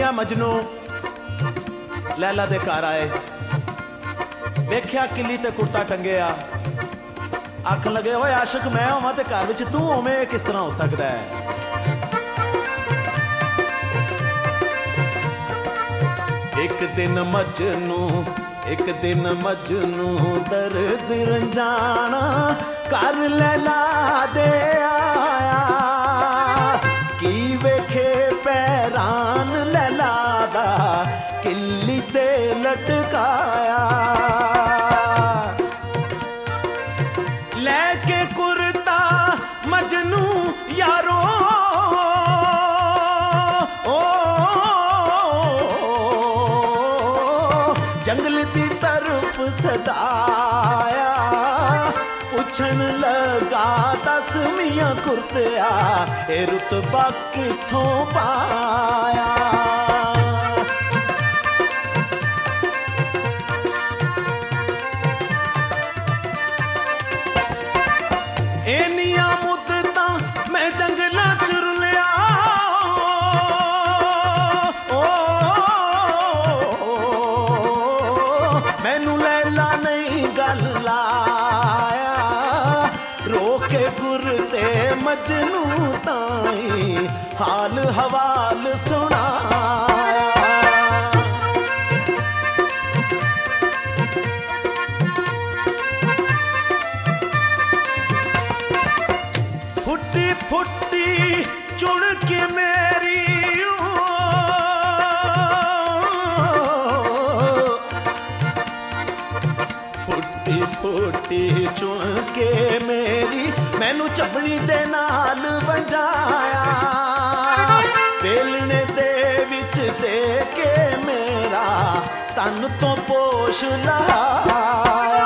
मियां मजनू लैला दे घर आए, वेख्या किली ते कुर्ता टंगिया, आखन लगे ओए आशिक मैं होवां ते घर विच तू होवें, किस तरह हो सकता है। एक दिन मजनू दर्द रंजाना कर लैला दे आया, की वेखे पैरान लैला दा किल्ली ते लटकाया, लेके कुर्ता मजनू यारो जंगल दी तरफ सदाया, पुछन लगा दस मियां कुर्तिया ए रुतबा किथों पाया। एनिया मुद्दतां मैं जंगलां च रुलिया, मैनू लैला नहीं गल लाया, रोके गुरते मजनू ताई हाल हवाल सुनाया। फुटी फुटी चुड़ के मेरी फुटी चुन के मेरी मैनू चपड़ी दे नाल वंजाया, बेलने दे विच दे के मेरा तन तो पोश लहाया।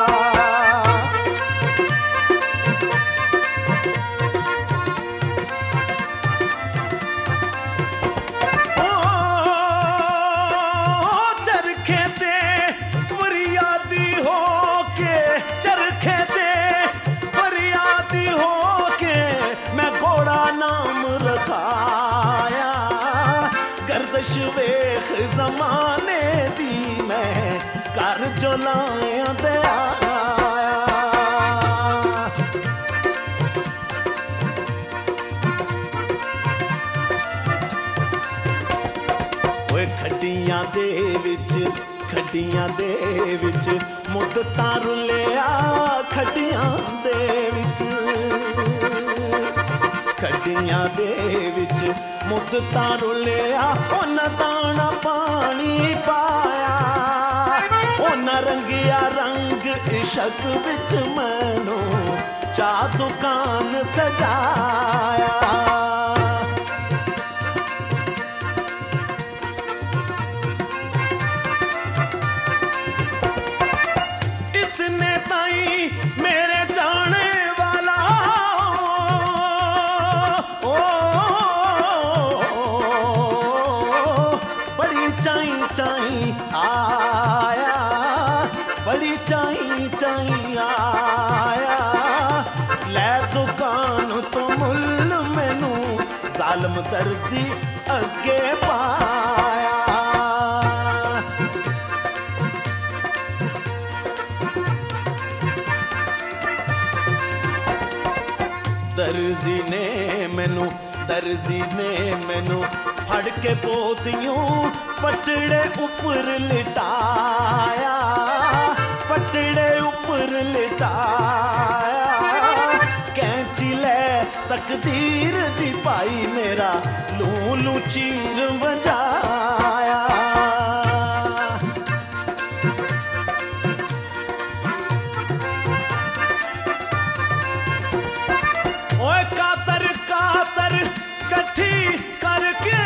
चरखे ते फरियादी हो के, चरखे ते फरियादी हो के मैं घोड़ा नाम रखाया, गर्दश वेख जमाने दी मैं कर जो लाया दे आया। ओए खड्डियां दे विच मुद्दतां रुलिया, खड्डियां दे विच मुद्दतां रुलिया, उन्हां दाना पानी पाया, उन्हां रंगिया रंग इश्क विच मैनू चा दुकान सजाया। इतने ताई मेरे जाने वाला बड़ी चाई चाई आया, बड़ी चाई चाई आया, ले दुकान तो मुल मैनू जालम दर्जी अगे पाया। दर्जी ने मैनू फड़ के पोतियों पटड़े ऊपर लिटाया, पटड़े ऊपर लिटाया, कैंची ले तकदीर दी पाई मेरा लूलू चीर वजाया। ओए कातर कातर कठी करके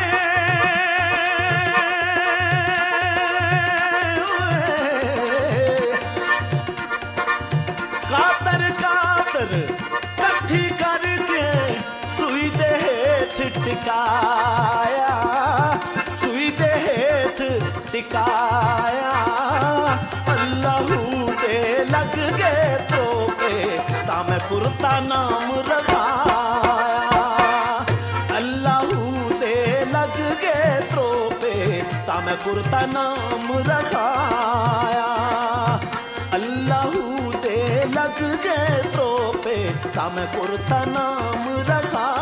कातर कातर कठी करके सुई दे हेठ टिकाया, सुई दे हेठ टिकाया, अल्लाहू दे लग गए तोपे ता मैं कुर्ता नाम रखाया, अल्लाहू दे लग गए तोपे ता मैं कुर्ता नाम रखाया। अल्लाहू दे लग गए तोपे ता मैं कुर्ता नाम रखाया।